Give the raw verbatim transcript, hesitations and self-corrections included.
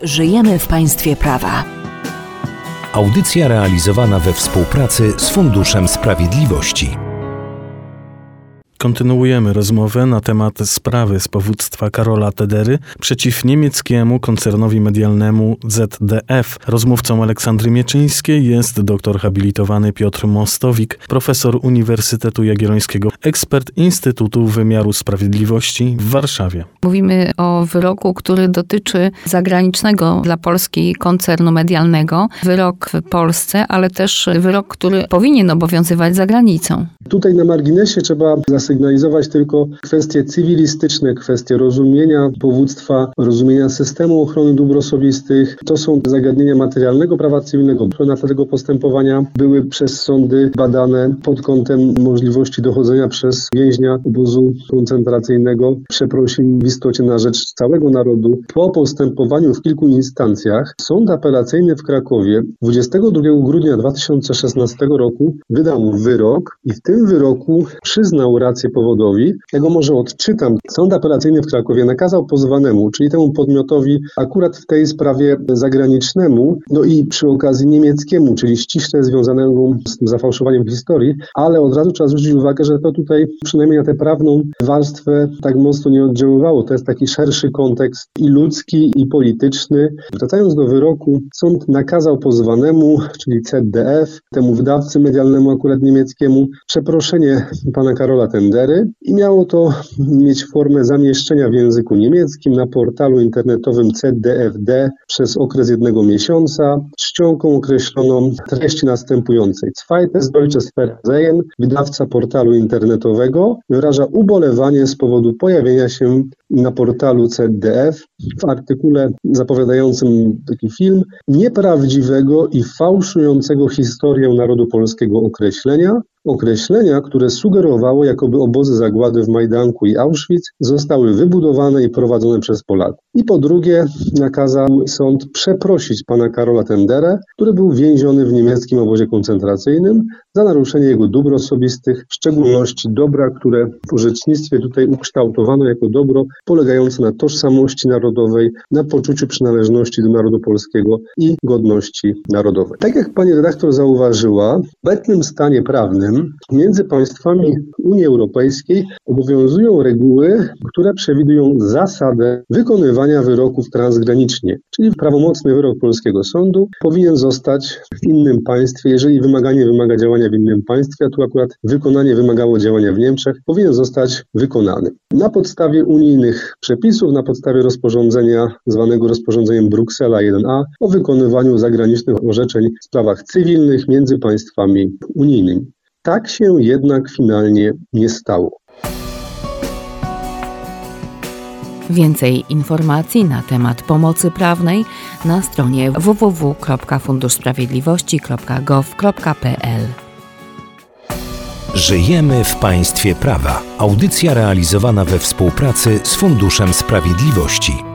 Żyjemy w państwie prawa. Audycja realizowana we współpracy z Funduszem Sprawiedliwości. Kontynuujemy rozmowę na temat sprawy z powództwa Karola Tedery przeciw niemieckiemu koncernowi medialnemu Z D F. Rozmówcą Aleksandry Mieczyńskiej jest doktor habilitowany Piotr Mostowik, profesor Uniwersytetu Jagiellońskiego, ekspert Instytutu Wymiaru Sprawiedliwości w Warszawie. Mówimy o wyroku, który dotyczy zagranicznego dla Polski koncernu medialnego. Wyrok w Polsce, ale też wyrok, który powinien obowiązywać za granicą. Tutaj na marginesie trzeba zasygnalizować tylko kwestie cywilistyczne, kwestie rozumienia powództwa, rozumienia systemu ochrony dóbr osobistych. To są zagadnienia materialnego prawa cywilnego. Na tego postępowania były przez sądy badane pod kątem możliwości dochodzenia przez więźnia obozu koncentracyjnego przeprosin w istocie na rzecz całego narodu. Po postępowaniu w kilku instancjach Sąd Apelacyjny w Krakowie dwudziestego drugiego grudnia dwa tysiące szesnastego roku wydał wyrok i w tym wyroku przyznał rację powodowi. Ja go może odczytam. Sąd Apelacyjny w Krakowie nakazał pozwanemu, czyli temu podmiotowi akurat w tej sprawie zagranicznemu, no i przy okazji niemieckiemu, czyli ściśle związanemu z tym zafałszowaniem historii, ale od razu trzeba zwrócić uwagę, że to tutaj przynajmniej na tę prawną warstwę tak mocno nie oddziaływało. To jest taki szerszy kontekst i ludzki, i polityczny. Wracając do wyroku, sąd nakazał pozwanemu, czyli Z D F, temu wydawcy medialnemu akurat niemieckiemu, przeproszenie pana Karola Tendery i miało to mieć formę zamieszczenia w języku niemieckim na portalu internetowym Z D F D przez okres jednego miesiąca z czcionką określoną treści następującej. Zweites deutsches Versehen, wydawca portalu internetowego, wyraża ubolewanie z powodu pojawienia się na portalu Z D F w artykule zapowiadającym taki film nieprawdziwego i fałszującego historię narodu polskiego określenia, Określenia, które sugerowało, jakoby obozy zagłady w Majdanku i Auschwitz zostały wybudowane i prowadzone przez Polaków. I po drugie nakazał sąd przeprosić pana Karola Tenderę, który był więziony w niemieckim obozie koncentracyjnym za naruszenie jego dóbr osobistych, w szczególności dobra, które w orzecznictwie tutaj ukształtowano jako dobro polegające na tożsamości narodowej, na poczuciu przynależności do narodu polskiego i godności narodowej. Tak jak pani redaktor zauważyła, w obecnym stanie prawnym między państwami Unii Europejskiej obowiązują reguły, które przewidują zasadę wykonywania wyroków transgranicznie. Czyli prawomocny wyrok polskiego sądu powinien zostać w innym państwie, jeżeli wymaganie wymaga działania w innym państwie, a tu akurat wykonanie wymagało działania w Niemczech, powinien zostać wykonany. Na podstawie unijnych przepisów, na podstawie rozporządzenia zwanego rozporządzeniem Bruksela jeden a o wykonywaniu zagranicznych orzeczeń w sprawach cywilnych między państwami unijnymi. Tak się jednak finalnie nie stało. Więcej informacji na temat pomocy prawnej na stronie w w w kropka fundusz sprawiedliwości kropka gov kropka p l. Żyjemy w państwie prawa. Audycja realizowana we współpracy z Funduszem Sprawiedliwości.